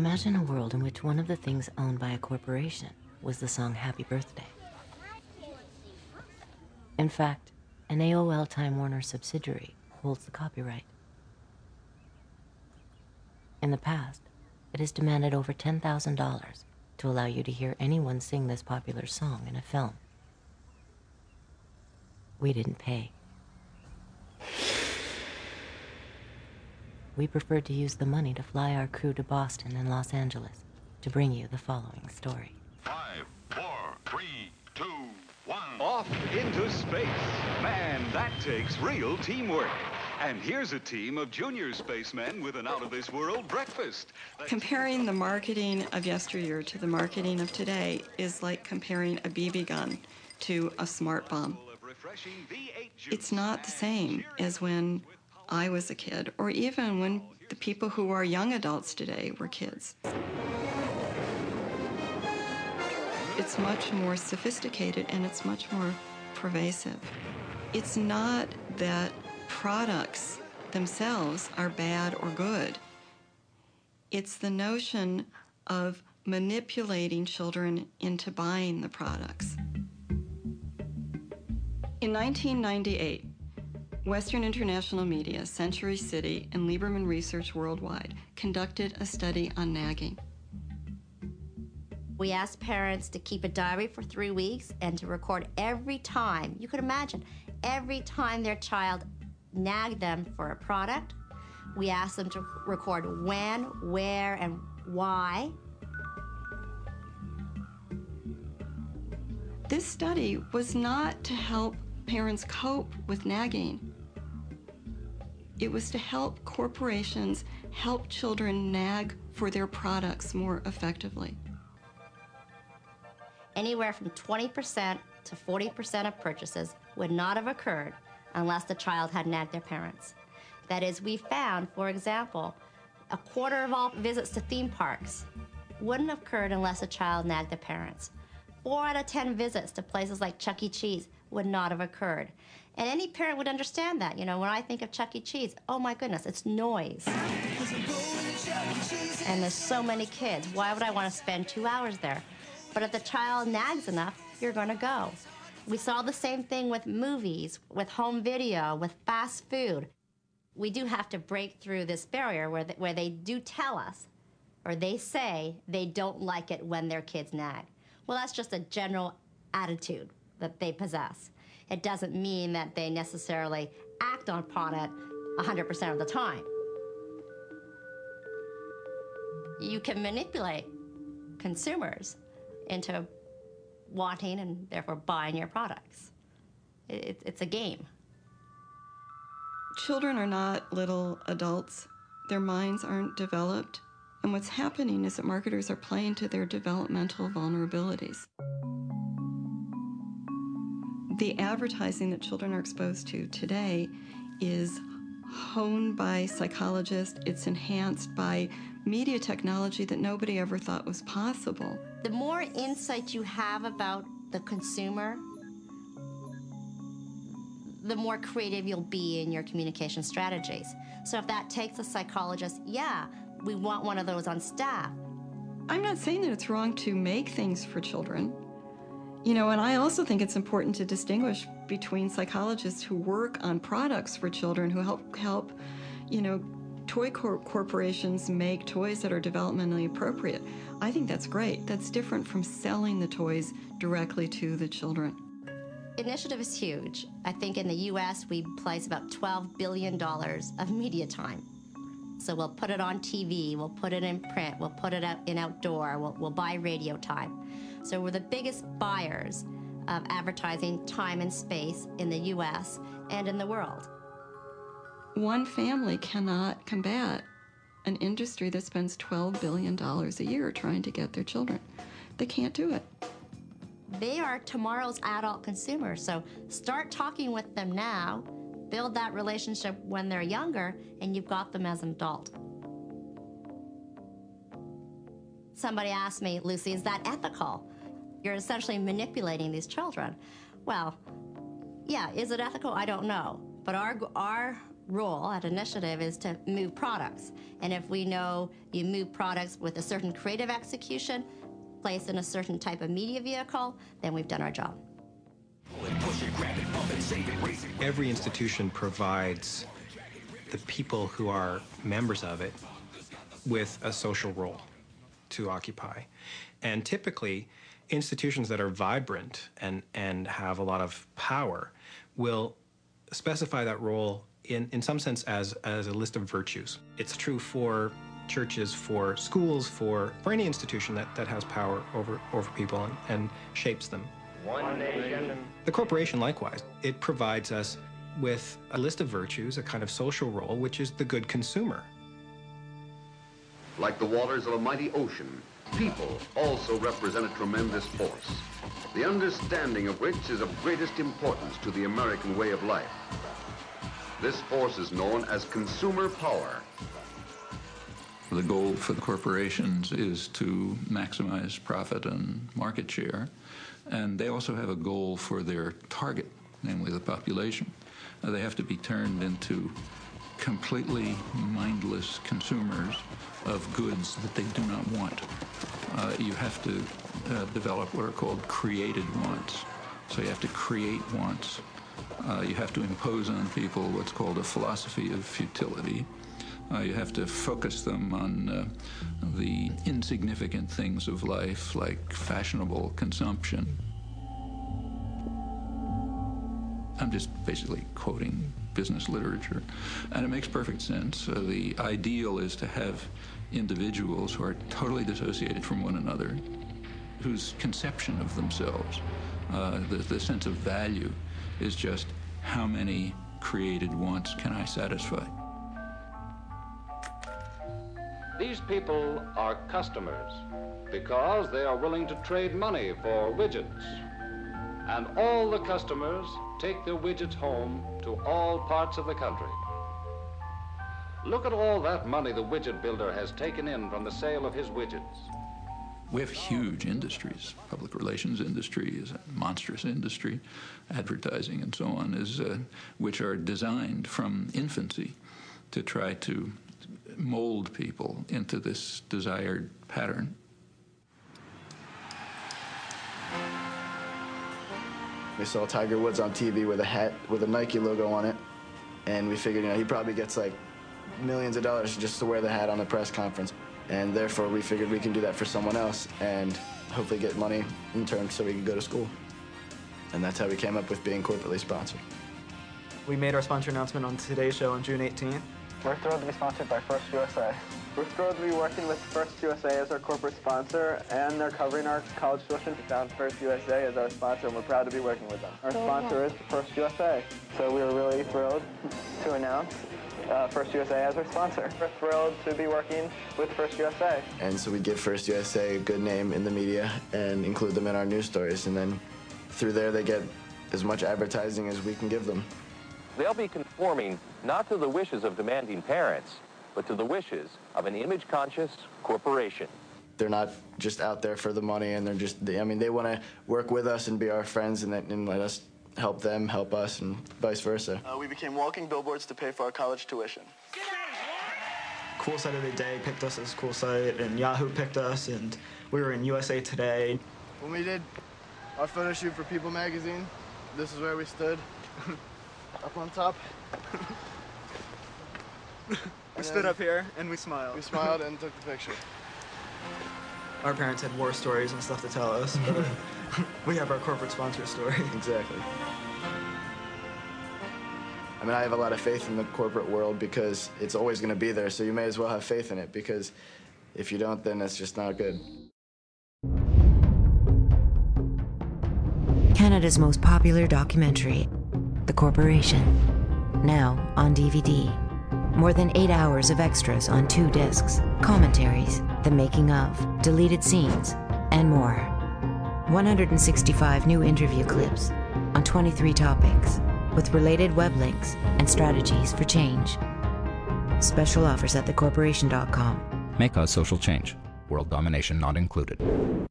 Imagine a world in which one of the things owned by a corporation was the song Happy Birthday. In fact, an AOL Time Warner subsidiary holds the copyright. In the past, it has demanded over $10,000 to allow you to hear anyone sing this popular song in a film. We didn't pay. We preferred to use the money to fly our crew to Boston and Los Angeles to bring you the following story. 5, 4, 3, 2, 1. Off into space. Man, that takes real teamwork. And here's a team of junior spacemen with an out-of-this-world breakfast. Comparing the marketing of yesteryear to the marketing of today is like comparing a BB gun to a smart bomb. It's not the same as when I was a kid, or even when the people who are young adults today were kids. It's much more sophisticated and it's much more pervasive. It's not that products themselves are bad or good. It's the notion of manipulating children into buying the products. In 1998, Western International Media, Century City, and Lieberman Research Worldwide conducted a study on nagging. We asked parents to keep a diary for 3 weeks and to record every time, you could imagine, every time their child nagged them for a product. We asked them to record when, where, and why. This study was not to help parents cope with nagging. It was to help corporations help children nag for their products more effectively. Anywhere from 20% to 40% of purchases would not have occurred unless the child had nagged their parents. That is, we found, for example, a quarter of all visits to theme parks wouldn't have occurred unless a child nagged their parents. 4 out of 10 visits to places like Chuck E. Cheese would not have occurred. And any parent would understand that. You know, when I think of Chuck E. Cheese, oh my goodness, it's noise. And there's so many kids. Why would I want to spend 2 hours there? But if the child nags enough, you're going to go. We saw the same thing with movies, with home video, with fast food. We do have to break through this barrier where they do tell us, or they say they don't like it when their kids nag. Well, that's just a general attitude that they possess. It doesn't mean that they necessarily act upon it 100% of the time. You can manipulate consumers into wanting and therefore buying your products. It's a game. Children are not little adults. Their minds aren't developed. And what's happening is that marketers are playing to their developmental vulnerabilities. The advertising that children are exposed to today is honed by psychologists. It's enhanced by media technology that nobody ever thought was possible. The more insight you have about the consumer, the more creative you'll be in your communication strategies. So if that takes a psychologist, yeah, we want one of those on staff. I'm not saying that it's wrong to make things for children. You know, and I also think it's important to distinguish between psychologists who work on products for children, who help toy corporations make toys that are developmentally appropriate. I think that's great. That's different from selling the toys directly to the children. Initiative is huge. I think in the U.S. we place about $12 billion of media time. So we'll put it on TV, we'll put it in print, we'll put it out in outdoor, we'll buy radio time. So we're the biggest buyers of advertising time and space in the U.S. and in the world. One family cannot combat an industry that spends $12 billion a year trying to get their children. They can't do it. They are tomorrow's adult consumers, so start talking with them now, build that relationship when they're younger, and you've got them as an adult. Somebody asked me, Lucy, is that ethical? You're essentially manipulating these children. Well, yeah, is it ethical? I don't know. But our role at Initiative is to move products. And if we know you move products with a certain creative execution, placed in a certain type of media vehicle, then we've done our job. Every institution provides the people who are members of it with a social role to occupy. And typically, institutions that are vibrant and have a lot of power will specify that role in some sense as a list of virtues. It's true for churches, for schools, for any institution that has power over people and shapes them. One nation. The corporation, likewise, it provides us with a list of virtues, a kind of social role, which is the good consumer. Like the waters of a mighty ocean, people also represent a tremendous force, the understanding of which is of greatest importance to the American way of life. This force is known as consumer power. The goal for the corporations is to maximize profit and market share, and they also have a goal for their target, namely the population. They have to be turned into completely mindless consumers of goods that they do not want. You have to develop what are called created wants. So you have to create wants. You have to impose on people what's called a philosophy of futility. You have to focus them on the insignificant things of life, like fashionable consumption. I'm just basically quoting business literature, and it makes perfect sense. The ideal is to have individuals who are totally dissociated from one another, whose conception of themselves, the sense of value, is just how many created wants can I satisfy. These people are customers because they are willing to trade money for widgets. And all the customers take their widgets home to all parts of the country. Look at all that money the widget builder has taken in from the sale of his widgets. We have huge industries. Public relations industry is a monstrous industry. Advertising and so on is, which are designed from infancy to try to mold people into this desired pattern. We saw Tiger Woods on TV with a hat with a Nike logo on it, and we figured, he probably gets like millions of dollars just to wear the hat on a press conference. And therefore, we figured we can do that for someone else and hopefully get money in turn so we can go to school. And that's how we came up with being corporately sponsored. We made our sponsor announcement on Today's Show on June 18th. We're thrilled to be sponsored by First USA. We're thrilled to be working with First USA as our corporate sponsor, and they're covering our college tuition. We found First USA as our sponsor, and we're proud to be working with them. Our sponsor is First USA, so we were really thrilled to announce First USA as our sponsor. We're thrilled to be working with First USA. And so we give First USA a good name in the media and include them in our news stories, and then through there they get as much advertising as we can give them. They'll be conforming not to the wishes of demanding parents, but to the wishes of an image-conscious corporation. They're not just out there for the money, and they want to work with us and be our friends and let us help them, help us, and vice versa. We became walking billboards to pay for our college tuition. Cool Site of the Day picked us as Cool Site, and Yahoo picked us, and we were in USA Today. When we did our photo shoot for People magazine, this is where we stood, up on top. We stood up here, and we smiled. We smiled and took the picture. Our parents had war stories and stuff to tell us, but we have our corporate sponsor story. Exactly. I have a lot of faith in the corporate world because it's always going to be there, so you may as well have faith in it, because if you don't, then it's just not good. Canada's most popular documentary, The Corporation, now on DVD. More than 8 hours of extras on 2 discs, commentaries, the making of, deleted scenes, and more. 165 new interview clips on 23 topics, with related web links and strategies for change. Special offers at thecorporation.com. May cause social change. World domination not included.